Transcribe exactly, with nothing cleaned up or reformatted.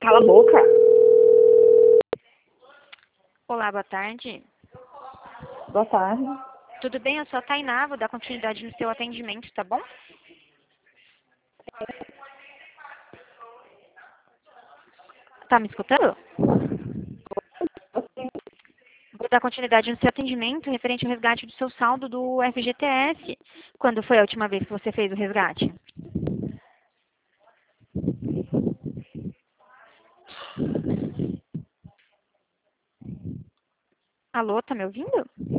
Cala a boca. Olá, boa tarde. Boa tarde. Tudo bem? Eu sou a Tainá, vou dar continuidade no seu atendimento, tá bom? Tá me escutando? Vou dar continuidade no seu atendimento referente ao resgate do seu saldo do F G T S. Quando foi a última vez que você fez o resgate? Alô, tá me ouvindo?